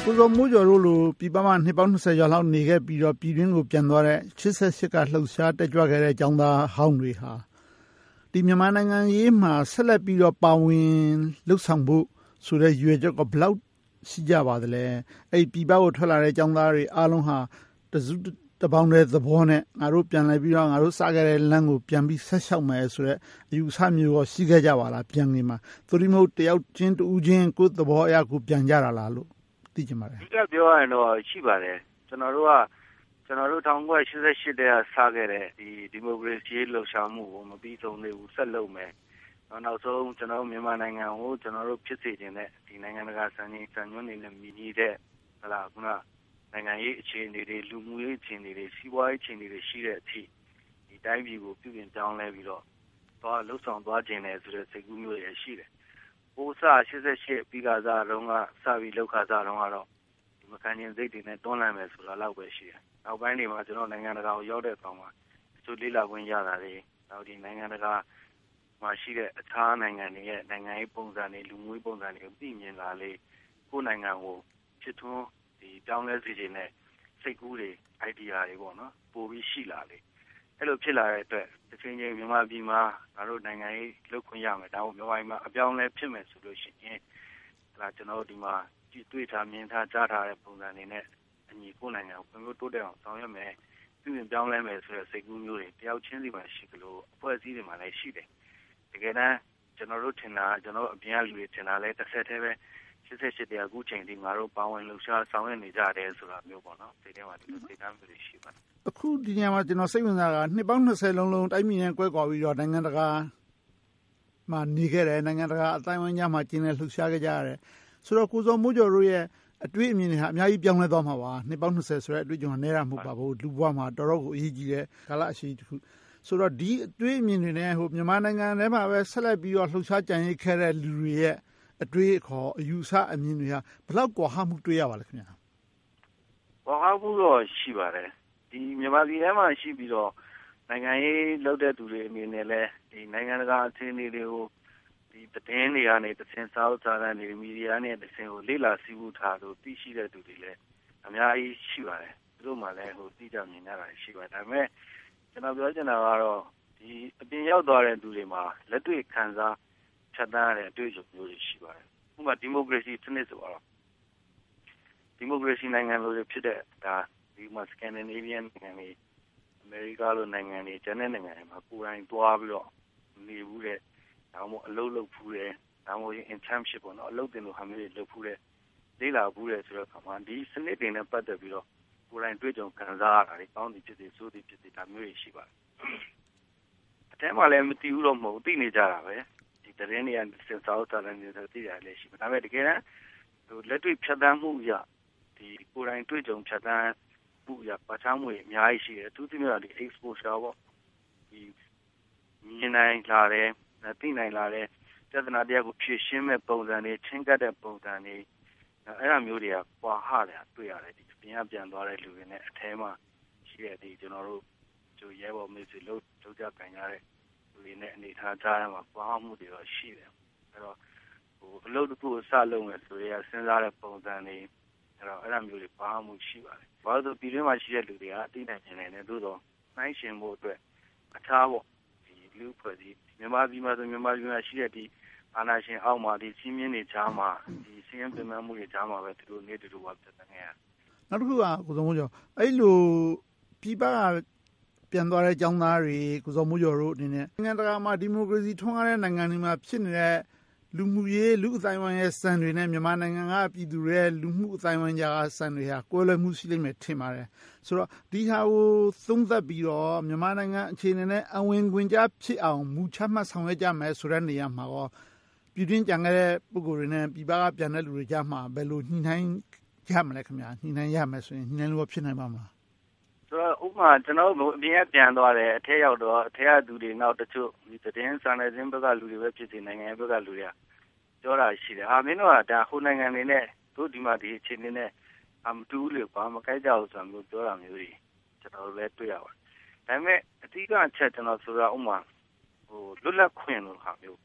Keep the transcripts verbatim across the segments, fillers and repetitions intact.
ကိုဇော်မိုးကျော်တို့လိုပြည်ပမှာနှစ်ပေါင်း၂၀ကျော်လောက်နေခဲ့ပြီးတော့ပြည်တွင်းကိုပြန်သွားတဲ့ရှစ်ဆယ့်ရှစ်ကလှုပ်ရှားတက်ကြွခဲ့တဲ့ကျောင်းသားဟောင်းတွေဟာဒီမြန်မာနိုင်ငံရေးမှာဆက်လက်ပြီးတော့ပါဝင်လှုပ်ဆောင်ဖို့ဆိုတဲ့ရည်ရွယ်ချက်ကဘယ်လောက်ရှိကြပါသလဲ။အဲဒီပြည်ပကိုထွက်လာတဲ့ကျောင်းသားတွေအားလုံးဟာတစုတပေါင်းတည်းသဘောနဲ့ငါတို့ပြန်လည်ပြီးတော့ငါတို့စခဲ့တဲ့လမ်းကိုပြန်ပြီးဆက်လျှောက်မယ်ဆိုတဲ့အယူအဆမျိုးရောရှိခဲ့ကြပါလားပြန်နေမှာ။သို့တည်းမဟုတ်တယောက်ချင်းတူးချင်းကိုယ်သဘောအရကိုပြန်ကြတာလားလို့သိချင်ပါတယ်။ဒီကပြောရရင်တော့ရှိပါတယ်။ကျွန်တော်တို့ကကျွန်တော်တို့၁၉၈၈တည်းကစခဲ့တဲ့ဒီဒီမိုကရေစီလှုပ်ရှားမှုကိုမပြီးဆုံးသေးဘူးဆက်လုပ်မယ်။နောက်ဆုံးကျွန်တော်မြန်မာနိုင်ငံကိုကျွန်တော်တို့ဖြစ်စေခြင်းနဲ့ဒီနိုင်ငံတကာစံချိန်စံညွှန်းတွေနဲ့မြည်နေတဲ့ဟလာခုနနိုင်ငံရေးအခြေအနေတွေလူမှုရေးအခြေအနေတွေစီးပွားရေးအခြေအနေတွေရှိတဲ့အထိဒီတိုင်းပြည်ကိုပြုပြင်ပြောင်းလဲပြီးတော့သွားလှုပ်ဆောင်သွားခြင်းနဲ့ဆိုတဲ့စိတ်ကူးမျိုးတွေရှိတယ်။ပိုးစ၈၈ပြီးကစားတော့ကစပြီးလောက်ခါစားတော့ကတော့ဒီမကန်ရင်စိတ်တွေနဲ့တွန်းလှန်မယ်ဆိုတာလောက်ပဲရှိတယ်။နောက်ပိုင်းတွေမှာကျွန်တော်နိုင်ငံတကာကိုရောက်တဲ့အခါမှာတချို့လေးလာခွင့်ရတာတွေနောက်ဒီနိုင်ငံတကာမှာရှိတဲ့အခြားနိုင်ငံတွေရဲ့နိုင်ငံရေးပုံစံတွေလူမှုရေးပုံစံတွေကိုသိမြင်လာလေကိုယ်နိုင်ငံကိုဖြစ်ထွန်းဒီပြောင်းလဲစေခြင်းနဲ့စိတ်ကူးတွေ idea တွေပေါ့နော်ပို့ပြီးရှိလာလေအဲ့လိုဖြစ်လာတဲ့အတွက်တစ်ချိန်ချင်းမြန်မာပြည်မှာငါတို့နိုင်ငံရေးလုပ်ခွင့်ရမယ်ဒါမှမဟုတ်မြန်မာပြည်မှာအပြောင်းလဲဖြစ်မယ်ဆိုလို့ရှိရင်ဒါကျွန်တော်တို့ဒီမှာတွေ့ထားမြင်ထားကြားထားတဲ့ပုံစံတွေနဲ့အညီကိုယ်နိုင်ငံကိုဘယ်လိုတိုးတက်အောင်ဆောင်ရွက်မယ်ပြုပြင်ပြောင်းလဲမယ်ဆိုတဲ့စိတ်ကူးမျိုးတွေတယောက်ချင်းစီမှာရှိသလိုအဖွဲ့အစည်းတွေမှာလည်းရှိတယ်တကယ်တမ်းကျွန်တော်တို့ထင်တာကျွန်တော်အပြင်ကလူတွေထင်တာလဲတစ်ဆက်တည်းပဲရှစ်ဆယ့်ရှစ်တရားအခုချိန်ဒီငါတို့ပါဝင်လှူရှားဆောင်ရွက်နေကြတယ်ဆိုတာမျိုးပေါ့နော်ဒီထဲမှာဒီလိုစိတ်ထားမျိုးတွေရှိပါတယ်အခုဒီညမှာကျွန်တော်စိတ်ဝင်စားတာနှစ်ပေါင်း၂၀လုံးလုံးတိုင်းပြည်နဲ့ကွဲကွာပြီးတော့နိုင်ငံတကာမှာနေခဲ့တယ်နိုင်ငံတကာအတိုင်းအဝိုင်းများမှာကျင်းနေလှူရှားခဲ့ကြရတယ်ဆိုတော့ကိုဇော်မိုးကျော်တို့ရဲ့အတွေ့အမြင်တွေဟာအများကြီးပြောင်းလဲသွားမှာပါနှစ်ပေါင်း၂၀ဆိုတဲ့အတွေ့အကြုံကနဲတာမဟုတ်ပါဘူးလူဘဝမှာတော်တော်ကိုအရေးကြီးတဲ့ကာလအရှိတစ်ခုဆိုတော့ဒီအတွေ့အမြင်တွေနဲ့ဟိုမြန်မာနိုင်ငံထဲမှာပဲဆက်လက်ပြီးတော့လှုပ်ရှားကြံရည်ခဲ့တဲ့လူတွေရဲ့အတွေ့အခေါ်အယူဆအမြင်တွေဟာဘယ်လောက်ကွာဟမှုတွေ့ရပါလဲခင်ဗျာကွာဟမှုတော့ရှိပါတယ်ဒီမြန်မာပြည်ထဲမှာရှိပြီးတော့နိုင်ငံရေးလုပ်တဲ့သူတွေအနေနဲ့လည်းဒီနိုင်ငံတကာအခြေအနေတွေကိုဒီသတင်းတွေကနေသင်စားစာတမ်းတွေမီဒီယာနဲ့သင်ကိုလေ့လာစီးပူးထားလို့သိရှိတဲ့သူတွေလည်းအများကြီးရှိပါတယ်သူတို့မှလည်းဟိုသိကြမြင်ကြတာရှိပါတယ်ဒါပေမဲ့ကျွန်တော်ပြောချင်တာကတော့ဒီအပြင်ရောက်သွားတဲ့သူတွေမှာလက်တွေ့ခံစားဖြတ်သန်းရတဲ့အတွေ့အကြုံမျိုးတွေရှိပါတယ်ဥပမာဒီမိုကရေစီစနစ်ဆိုတော့ဒီမိုကရေစီနိုင်ငံလိုဖြစ်တဲ့ဒါဒီမှာစကန်ဒီနေဗီယန်နိုင်ငံတွေအမေရိကလိုနိုင်ငံတွေကျန်တဲ့နိုင်ငံတွေမှာကိုယ်တိုင်သွားပြီးတော့နေဘူးတဲ့ဒါမှမဟုတ်အလုပ်လုပ်ဖူးတယ်ဒါမှမဟုတ် internship ပေါ့နော်အလုပ်တင်လို့ဟာမျိုးတွေလုပ်ဖူးတယ်လေ့လာဖူးတယ်ဆိုတော့အခါမှာဒီစနစ်တွေနဲ့ပတ်သက်ပြီးတော့ကိုယ်တိုင်တွေ့ကြုံခံစားရတာတွေကောင်းသည်ဖြစ်စေဆိုးသည်ဖြစ်စေဒါမျိုးတွေရှိပါတယ်အတဲမှာလည်းမသိဘူးတော့မဟုတ်သိနေကြတာပဲဒီသတင်းတွေကစင်စာအုပ်စာတမ်းတွေသိရတယ်လည်းရှိပါဒါပေမဲ့တကယ်တမ်းဟိုလက်တွေ့ဖြတ်သန်းမှုရဒီကိုယ်တိုင်တွေ့ကြုံဖြတ်သန်းမှုရပါချမှုတွေအများကြီးရှိတယ်သူသိမြင်ဒီ exposure ပေါ့ဒီမြင်နိုင်လာတယ်သိနိုင်လာတယ်ပြဿနာတရားကိုဖြေရှင်းမဲ့ပုံစံတွေချင်းကပ်တဲ့ပုံစံတွေအဲ့ဒါမျိုးတွေကပွာဟတယ်တွေ့ရတယ်ဒီပြင်ကပြန်သွားတဲ့လူတွေနဲ့အထဲမှာရှိတဲ့ဒီကျွန်တော်တို့ကျိုရဲဘော်မေစီလို့ထုတ်ကြကန်ရတဲ့လူတွေနဲ့အနေထားကြားရမှာပွာဟမှုတွေတော့ရှိတယ်အဲ့တော့ဟိုအလုပ်တစ်ခုကိုစလုပ်မယ်ဆိုရင်စဉ်းစားတဲ့ပုံစံတွေအဲ့တော့အဲ့ဒါမျိုးတွေပွာဟမှုရှိပါတယ်ဘာလို့ဆိုပြည်တွင်းမှာရှိတဲ့လူတွေကအသိနိုင်နေတယ်သို့တော့နိုင်ရှင်ဖို့အတွက်အခြားပေါ့ဒီလူဖွဲ့စည်းမြန်မာပြည်မှာဆိုမြန်မာပြည်မှာရှိတဲ့ဒီအာဏာရှင်အောက်မှာဒီစီးမြင့်တွေကြားမှာဒီစီးရင်ပြင်မှုတွေကြားမှာပဲသူတို့နေတူတူပါပြတ်နေရနောက်တစ်ခုကကိုဇော်မိုးကျော်အဲ့လိုပြည်ပကပြန်သွားတဲ့ကျောင်းသားတွေကိုဇော်မိုးကျော်တို့အနေနဲ့နိုင်ငံတကာမှာဒီမိုကရေစီထွန်းကားတဲ့နိုင်ငံတွေမှာဖြစ်နေတဲ့လူမှုရေးလူအတိုင်းဝိုင်းရဲ့စံတွေနဲ့မြန်မာနိုင်ငံကပြည်သူတွေရဲ့လူမှုအတိုင်းဝိုင်းကြားကစံတွေဟာကွဲလွဲမှုရှိလိမ့်မယ်ထင်ပါတယ်ဆိုတော့ဒီဟာကိုသုံးသပ်ပြီးတော့မြန်မာနိုင်ငံအခြေအနေနဲ့အဝင်ခွင်ကြားဖြစ်အောင်မူချမှတ်ဆောင်ရွက်ကြမယ်ဆိုတဲ့နေရာမှာတော့ပြည်တွင်းကြံခဲ့တဲ့ပုဂ္ဂိုလ်တွေနဲ့ပြည်ပကပြန်တဲ့လူတွေကြားမှာဘယ်လိုညှိနှိုင်းရမလဲခင်ဗျာညှိနှိုင်းရမယ်ဆိုရင်ညှိနှိုင်းလို့ဖြစ်နိုင်ပါမလားဆိုတော့ဥပမာကျွန်တော်တို့အပြင်ကပြန်သွားတယ်အထက်ရောက်တော့အထက်ကသူတွေနောက်တချို့ဒီသတင်းစာနယ်ဇင်းဘက်ကလူတွေပဲဖြစ်စီနိုင်ငံဘက်ကလူတွေကပြောတာရှိတယ်ဟာမင်းတို့ကဒါဟိုနိုင်ငံတွေနဲ့တို့ဒီမှာဒီအခြေအနေနဲ့အမတူလို့ဘာမကြိုက်ကြဘူးဆိုမျိုးပြောတာမျိုးတွေကျွန်တော်လည်းတွေ့ရပါတယ်ဒါပေမဲ့အဓိကအချက်ကျွန်တော်ဆိုတာဥပမာဟိုလွတ်လပ်ခွင့်လို့ဟာမျိုး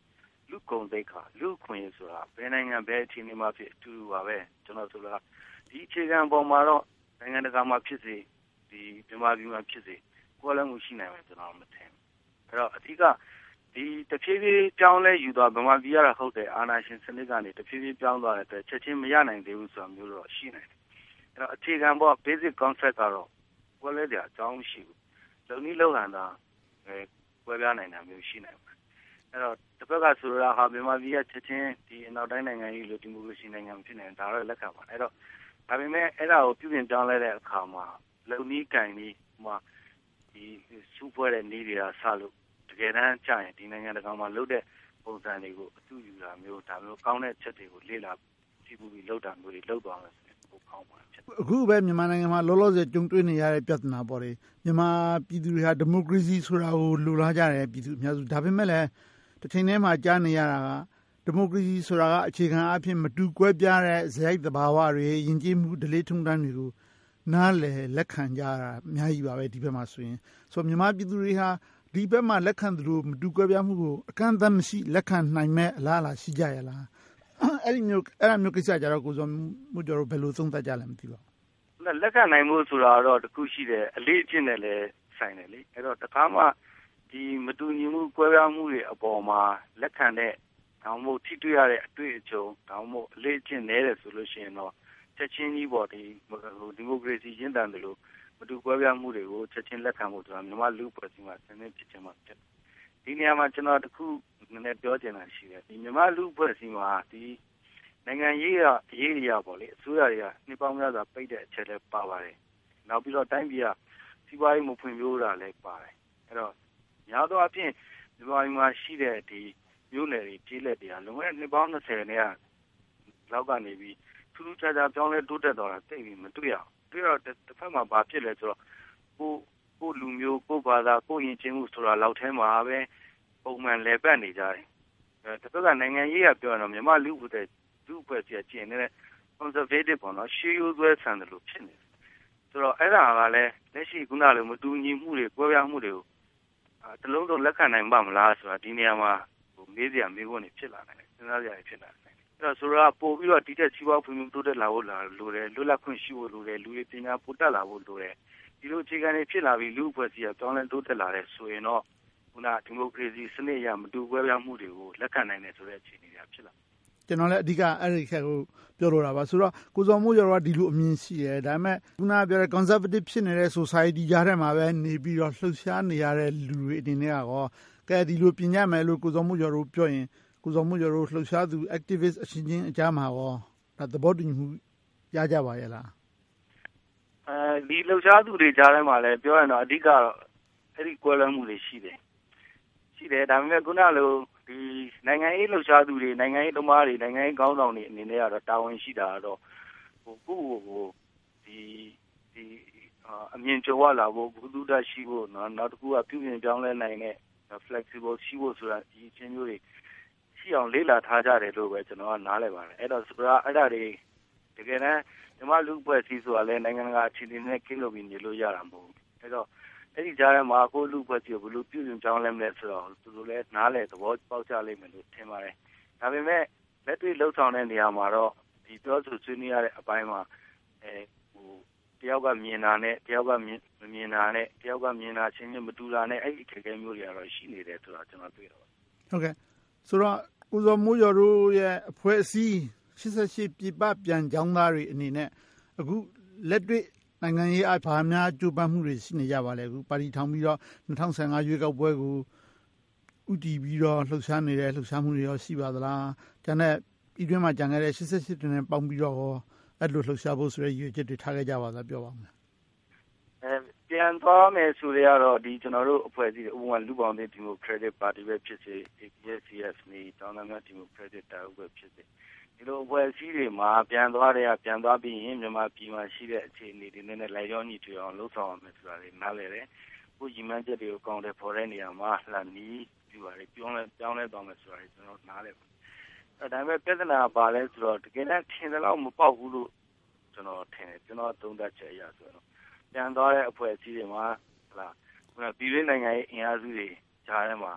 လူကုန်သိက္ခာလူခွင့်ဆိုတာဘယ်နိုင်ငံဘယ်အခြေအနေမှာဖြစ်အတူတူပါပဲကျွန်တော်ဆိုတာဒီအခြေခံပေါ်မှာတော့နိုင်ငံတကာမှာဖြစ်စေဒီမြန်မာပြည်မှာဖြစ်စေကိုယ်လည်းမှုရှိနိုင်မယ်ကျွန်တော်မထင်ဘူးအဲ့တော့အဓိကဒီတဖြည်းဖြည်းပြောင်းလဲယူသွားဗမာပြည်ရတာဟုတ်တယ်အာဏာရှင်စနစ်ကနေတဖြည်းဖြည်းပြောင်းသွားတဲ့အတွက်ချက်ချင်းမရနိုင်သေးဘူးဆိုတာမျိုးတော့ရှိနိုင်တယ်အဲ့တော့အခြေခံပေါ် basic concept ကတော့ကိုယ်လည်းကြာအကြောင်းရှိဘူးလုံနည်းလုံဟန်တာအဲကွဲပြားနိုင်တာမျိုးရှိနိုင်ပါတယ်အဲ့တော့တစ်ဖက်ကဆိုတော့ဟာမြန်မာပြည်ကချက်ချင်းဒီအနောက်တိုင်းနိုင်ငံကြီးလိုဒီမိုကရေစီနိုင်ငံဖြစ်နေဒါတော့လက်ခံပါအဲ့တော့ဒါပေမဲ့အဲ့ဒါကိုပြုပြင်ပြောင်းလဲတဲ့အခါမှာလုံနည်းကန်ပြီးဟိုဒီစူပွဲတဲ့နေတွေကဆလို့တကယ်တမ်းကြာရင်ဒီနိုင်ငံတကာမှာလုပ်တဲ့ပုံစံတွေကိုအတူယူတာမျိုးဒါမျိုးကောင်းတဲ့ချက်တွေကိုလေ့လာကြည့်ပြီးလုပ်တာမျိုးတွေလုပ်သွားမယ်ဆိုရင်ပိုကောင်းပါတယ်အခုပဲမြန်မာနိုင်ငံမှာလောလောဆယ်ကြုံတွေ့နေရတဲ့ပြဿနာပေါ့လေမြန်မာပြည်သူတွေဟာဒီမိုကရေစီဆိုတာကိုလိုလားကြတယ်ပြည်သူအများစုဒါပေမဲ့လည်းတစ်ချိန်တည်းမှာကြားနေရတာကဒီမိုကရေစီဆိုတာကအခြေခံအဖြစ်မတူကွဲပြားတဲ့ဇယိုက်သဘာဝတွေယဉ်ကျေးမှုဓလေ့ထုံးတမ်းတွေကိုနားလည်လက်ခံကြတာအများကြီးပါပဲဒီဘက်မှာဆိုရင်ဆိုတော့မြန်မာပြည်သူတွေဟာဒီဘက်မှာလက်ခံသလိုမတူကွဲပြားမှုကိုအကန့်အသတ်မရှိလက်ခံနိုင်မဲ့အလားအလာရှိကြရလားအဲ့ဒီမျိုးအဲ့ဒါမျိုးကိစ္စကြတော့ကိုစောမှုကျော်တို့ဘယ်လိုသုံးသပ်ကြလဲမသိပါဘူးလက်ခံနိုင်မှုဆိုတာတော့တခုရှိတယ်အလေးအကျင့်နဲ့လည်းဆိုင်တယ်လေအဲ့တော့တခါမှဒီမတူညီမှုကွဲပြားမှုတွေအပေါ်မှာလက်ခံတဲ့ဒါမှမဟုတ်ထိတွေ့ရတဲ့အတွေ့အကြုံဒါမှမဟုတ်အလေးအကျင့်နဲတယ်ဆိုလို့ရှိရင်တော့ချက်ချင်းကြီးပေါ့ဒီဒီမိုကရေစီရင်းတန်တယ်လို့မတူကွဲပြားမှုတွေကိုချက်ချင်းလက်ခံဖို့ဆိုတာမြန်မာလူ့အဖွဲ့အစည်းမှာဆင်းရဲဖြစ်ချင်မှာဖြစ်ဒီနေရာမှာကျွန်တော်တခုနည်းနည်းပြောချင်တာရှိတယ်ဒီမြန်မာလူ့အဖွဲ့အစည်းမှာဒီနိုင်ငံရေးရအရေးအရာပေါ့လေအစိုးရတွေကနှစ်ပေါင်းများစွာပိတ်တဲ့အချက်လည်းပါပါတယ်နောက်ပြီးတော့တိုင်းပြည်ကစီးပွားရေးမဖွံ့ဖြိုးတာလည်းပါတယ်အဲ့တော့များသောအားဖြင့်မြန်မာပြည်မှာရှိတဲ့ဒီမြို့နယ်တွေကျေးလက်တွေကလွန်ခဲ့တဲ့နှစ်ပေါင်း၂၀နဲ့လောက်ကနေပြီးထူးထူးခြားခြားပြောင်းလဲတိုးတက်သွားတာသိပြီးမတွေ့ရအောင်တွေ့တော့တစ်ဖက်မှာဘာဖြစ်လဲဆိုတော့ကိုကိုလူမျိုးကိုဘာသာကိုယဉ်ကျေးမှုဆိုတာလောက်ထဲမှာပဲပုံမှန်လဲပတ်နေကြတယ်အဲတစ်ဖက်ကနိုင်ငံရေးကပြောရတော့မြန်မာလူ့အဖွဲ့လူ့အဖွဲ့အစည်းကျင့်နေတဲ့ conservative ပေါ့နော်ရှေးရိုးဆွဲဆန်တယ်လို့ဖြစ်နေတယ်ဆိုတော့အဲ့ဒါကလည်းလက်ရှိခုနလိုမတူညီမှုတွေကွဲပြားမှုတွေကိုတလုံးစုံလက်ခံနိုင်ပါမလားဆိုတာဒီနေရာမှာဟိုမေးစရာမေးခွန်းတွေဖြစ်လာနိုင်တယ်စဉ်းစားစရာတွေဖြစ်လာနိုင်တယ်အဲ့တော့ဆိုတော့ပို့ပြီးတော့ဒီတက်စီးပွားဖွံ့ဖြိုးတိုးတက်လာဖို့လိုတယ်လွတ်လပ်ခွင့်ရှိဖို့လိုတယ်လူတွေပညာပို့တက်လာဖို့လိုတယ်ဒီလိုအခြေခံတွေဖြစ်လာပြီးလူ့အဖွဲ့အစည်းကပြောင်းလဲတိုးတက်လာတဲ့ဆိုရင်တော့ခုနဒီမိုကရေစီစနစ်အရမတူကွဲပြားမှုတွေကိုလက်ခံနိုင်တယ်ဆိုတဲ့အခြေအနေတွေဖြစ်လာကျွန်တော်လည်းအဓိကအဲ့ဒီခက်ကိုပြောလိုတာပါဆိုတော့ကိုစောမိုးကျော်ကဒီလိုအမြင်ရှိတယ်ဒါပေမဲ့ခုနကပြောတဲ့ conservative ဖြစ်နေတဲ့ society ကြားထဲမှာပဲနေပြီးတော့လှုပ်ရှားနေရတဲ့လူတွေအနေနဲ့ကတော့ကဲဒီလိုပြင်ရမယ်လို့ကိုစောမိုးကျော်တို့ပြောရင်ကိုစောမိုးကျော်တို့လှုပ်ရှားသူ activist အချင်းချင်းအကြားမှာရောဒါသဘောတူညီမှုရကြပါရဲ့လားအဲဒီလှုပ်ရှားသူတွေကြားထဲမှာလည်းပြောရင်တော့အဓိကတော့အဲ့ဒီကွဲလွဲမှုတွေရှိတယ်ရှိတယ်ဒါပေမဲ့ခုနလိုဒီနိုင်ငံရေးလှုပ်ရှားသူတွေနိုင်ငံရေးသမားတွေနိုင်ငံရေးခေါင်းဆောင်တွေအနေနဲ့ကတော့တာဝန်ရှိတာတော့ဟိုကိုယ့်ကိုယ်ဒီဒီအမြင်ကျော်ဝလာဖို့ဘုသူတရှိဖို့နော်နောက်တစ်ခုကပြုပြင်ပြောင်းလဲနိုင်တဲ့ flexible ရှိဖို့ဆိုတာဒီအချင်းမျိုးတွေရှိအောင်လေ့လာထားကြတယ်လို့ပဲကျွန်တော်ကနားလည်ပါတယ်အဲ့တော့ဆိုတာအဲ့ဒါတွေတကယ်တမ်းဒီမှာလူ့အဖွဲ့အစည်းဆိုတာလည်းနိုင်ငံတကာအခြေအနေနဲ့ကင်းလို့ပြီးနေလို့ရတာမဟုတ်ဘူးအဲ့တော့အဲ့ဒီကြားထဲမှာကိုလူ့ဖွဲ့စည်းဘလို့ပြုပြင်ပြောင်းလဲမလဲဆိုတော့သူတို့လည်းနားလည်သဘောပေါက်ကြလိမ့်မယ်လို့ထင်ပါတယ်ဒါပေမဲ့လက်တွေ့လှုပ်ဆောင်တဲ့နေရာမှာတော့ဒီပြောဆိုဆွေးနွေးရတဲ့အပိုင်းမှာအဲဟိုတယောက်ကမြင်တာနဲ့တယောက်ကမြင်မမြင်တာနဲ့တယောက်ကမြင်တာချင်းချင်းမတူတာနဲ့အဲ့ဒီအခက်အခဲမျိုးတွေကတော့ရှိနေတယ်ဆိုတာကျွန်တော်တွေ့တော့ဟုတ်ကဲ့ဆိုတော့ကိုစောမိုးကျော်တို့ရဲ့အဖွဲ့အစည်းရှစ်ဆယ့်ရှစ်ပြည်ပပြန်ကြောင်းသားတွေအနေနဲ့အခုလက်တွေ့နိုင်ငံရေးအဘာများကြိုးပမ်းမှုတွေရှိနေကြပါလဲအခုပါတီထောင်ပြီးတော့၂၀၁၅ရွေးကောက်ပွဲကိုဥတီပြီးတော့လှုပ်ရှားနေတဲ့လှုပ်ရှားမှုတွေရောရှိပါသလားကျန်တဲ့ဤတွင်မှာကြံခဲ့တဲ့ရှစ်ဆယ့်ရှစ်တွင်နဲ့ပေါင်းပြီးတော့အဲ့လိုလှုပ်ရှားဖို့ဆိုတဲ့ရည်ရွယ်ချက်တွေထားခဲ့ကြပါသလားပြောပါဦးမယ်အဲပြန်သွားမယ်ဆိုရတော့ဒီကျွန်တော်တို့အဖွဲ့အစည်းဥပမာလူပေါင်းတဲ့ Democratic Party ပဲဖြစ်စေ A P S C S နေတောင်းတများ Democratic တာဥပဲဖြစ်စေဒီလိုအဖွဲ့အစည်းတွေမှာပြန်သွားတဲ့ပြန်သွားပြီးရင်မြန်မာပြည်မှာရှိတဲ့အခြေအနေတွေနဲ့လိုက်ရောညီထွေအောင်လှုပ်ဆောင်ရမယ်ဆိုတာတွေနားလည်တယ်။ကိုကြီးမှန်းချက်တွေကိုကောင်းတယ်ပေါ်တဲ့နေရာမှာလှန်နီးပြပါတယ်ပြောင်းလဲပြောင်းလဲသွားမယ်ဆိုတာတွေကျွန်တော်နားလည်ပါတယ်။အဲဒါပေမဲ့ပြဿနာပါလဲဆိုတော့တကယ်တမ်းထင်တယ်လို့မပေါက်ဘူးလို့ကျွန်တော်ထင်တယ်ကျွန်တော်သုံးသပ်ချက်အရဆိုတော့ပြန်သွားတဲ့အဖွဲ့အစည်းတွေမှာဟလာခုနပြည်တွင်းနိုင်ငံရဲ့အင်အားစုတွေကြားထဲမှာ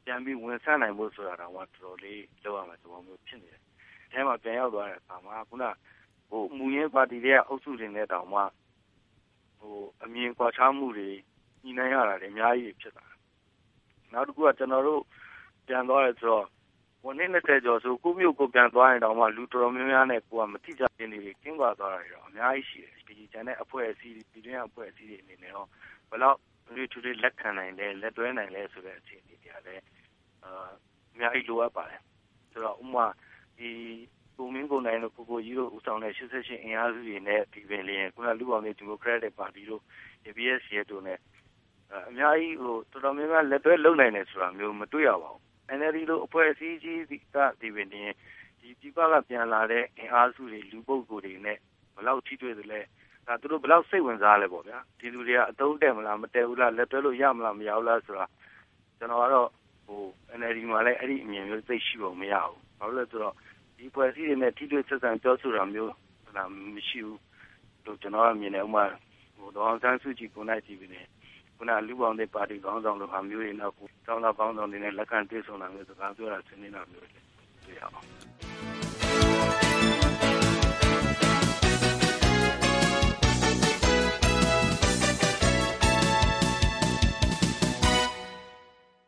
ပြန်ပြီးဝန်ဆန့်နိုင်ဖို့ဆိုတာတော့တော်တော်လေးလောက်ရမယ်သဘောမျိုးဖြစ်နေတယ်။အဲမှာပြန်ရောက်သွားတဲ့အခါမှာခုနဟိုမူရင်းပါတီတွေကအုပ်စုတွေနဲ့တောင်မှဟိုအမြင်ကွာခြားမှုတွေညီနိုင်ရတာတွေအများကြီးဖြစ်လာတယ်။နောက်တစ်ခုကကျွန်တော်တို့ပြန်သွားရဆိုတော့ဝန်နဲ့တဲ့ကြော်ဆိုကိုမျိုးကိုပြန်သွားရင်တောင်မှလူတော်တော်များများနဲ့ကိုကမတိကျခြင်းတွေကင်းကွာသွားတာတွေတော့အများကြီးရှိတယ်။ဒီကျန်တဲ့အဖွဲ့အစည်းဒီတွင်းအဖွဲ့အစည်းတွေအနေနဲ့တော့ဘယ်တော့လူတွေတွေလက်ခံနိုင်လဲလက်တွဲနိုင်လဲဆိုတဲ့အခြေအနေတွေကလည်းအာအများကြီးလိုအပ်ပါတယ်ဆိုတော့ဥမာဒီပုံမင်းကိုနိုင်တို့ကိုကိုကြီးတို့ဦးဆောင်တဲ့ရှစ်ဆယ့်ရှစ်အင်အားစုတွေနဲ့ဒီပင်လျင်ခုနလူအောင်တဲ့ဒီမိုကရက်တစ်ပါတီတို့ A B S ရဲ့တို့နဲ့အများကြီးဟိုတော်တော်များများလက်တွဲလုပ်နိုင်တယ်ဆိုတာမျိုးမတွေ့ရပါဘူး N L D တို့အဖွဲ့အစည်းကြီးကဒီပင်လျင်ဒီပြပကပြန်လာတဲ့အင်အားစုတွေလူပုဂ္ဂိုလ်တွေနဲ့ဘယ်လောက်ထိတွေ့သလဲဒါသူတို့ဘယ်လောက်စိတ်ဝင်စားလဲပေါ့ဗျာဒီလူတွေကအတုံးတက်မလားမတက်ဘူးလားလက်တွဲလို့ရမလားမရဘူးလားဆိုတာကျွန်တော်ကတော့ဟို N L D မှာလည်းအဲ့ဒီအမြင်မျိုးသိရှိဖို့မရဘူးဘာလို့လဲဆိုတော့ဒီဖွဲ့စည်းတွေနဲ့ထိတွေ့ဆက်ဆံပြောဆိုတာမျိုးဟာမရှိဘူးလို့ကျွန်တော်ကမြင်တယ်ဥမာဟိုတော့ဆန်းစုကြည်ကိုနိုင်ကြည့်ပြီးနေခုနလူပေါင်းတဲ့ပါတီကောင်းဆောင်လိုဟာမျိုးတွေနောက်ကိုတောင်းတော့ကောင်းဆောင်တွေနဲ့လက်ခံတွေ့ဆုံတာမျိုးစကားပြောတာဆွေးနွေးတာမျိုးတွေတွေ့ရအောင်